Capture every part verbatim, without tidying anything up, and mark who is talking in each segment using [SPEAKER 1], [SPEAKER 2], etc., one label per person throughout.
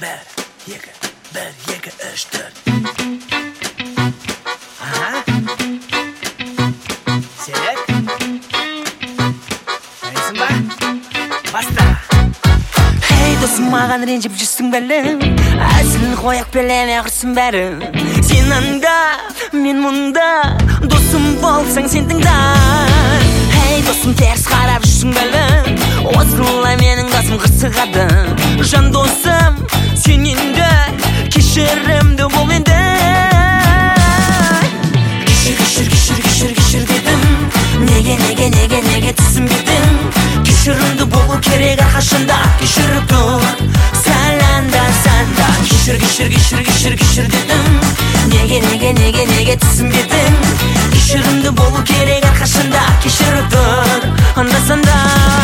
[SPEAKER 1] bir, iki, bir, iki, üç, dört. Aha. Serek. Neysin be? Basta. Hey dostum, mağan rencip жүрсің бәлем. Әзілін қояқ белеме құрсын бәрі. Сен анда, мен мұнда, досым болсаң сен тыңда. Hey dostum, теріс қарап жүрсің бәлем. Осылай менің досым қырсығады. Жан досым, сен енді кешірімді бол менде. Кешір, кешір, кешір, кешір, кешір дедім. Неге, неге, неге, неге түсінбедің? Кешірімді болу керек әрқашанда. Кешіріп тұр, сәланда, санда. Кешір, кешір, кешір, кешір, кешір дедім. Неге, неге, неге, неге түсінбедің? Кешірімді болу керек әрқашанда. Кешіріп тұр, анда-санда.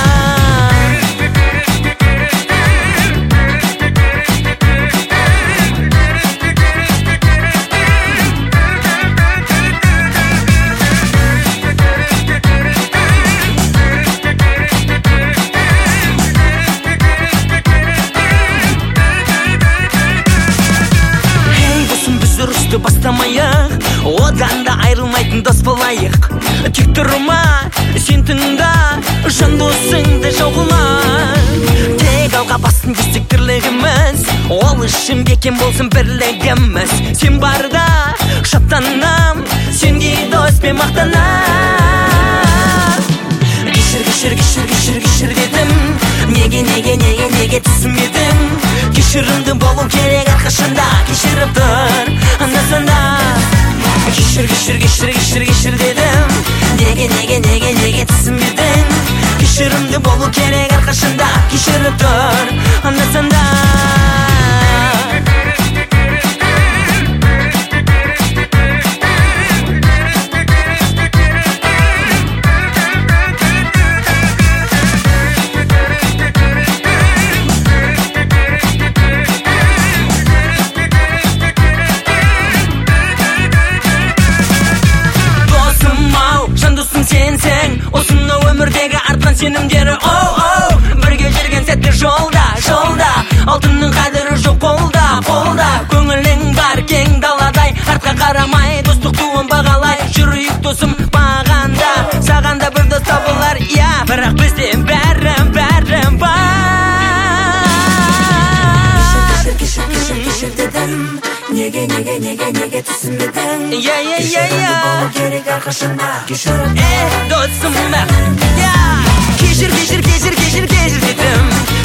[SPEAKER 1] Бастамайық, одан да айрылмайтын дос болайық. Тек тұрма, сен тыңда, жан досыңды жау қылма. Тек алға бассын десек тірлігіміз, ол үшін бекем болсын бірлігіміз. Сен барда шаттанам, сенге доспен мақтанам. Кешір, кешір, кешір, кешір, кешір дедім. Неге, неге, неге, неге түсінбедің? Кешірімді болу керек әрқашанда. Кешіріп тұр, анда-санда. Кешір, кешір, кешір, кешір, кешір дедім. Неге, неге, неге, неге түсінбедің? Кешірімді болу керек әрқашанда. Кешіріп тұр, анда-санда. Осынау өмірдегі артқан сенімдері, оу-оу. Бірге жүрген сәтте жолда, жолда. Алтынның қадірі жоқ қолда, қолда. Көңілің бар кең даладай, артқа қарамай, достық туын бағалай. Жүрейік досым бағанда, сағанда бір дос табылар, я. Бірақ бізде бәрі, бәрі бар. Кешір, кешір, кешір, кешір дедім. Неге, неге, неге, неге түсінбедің? Кешірімді болу керек әрқашанда. Кешіріп, э, досым бар. Кешір, кешір, кешір, кешір, кешір дедім.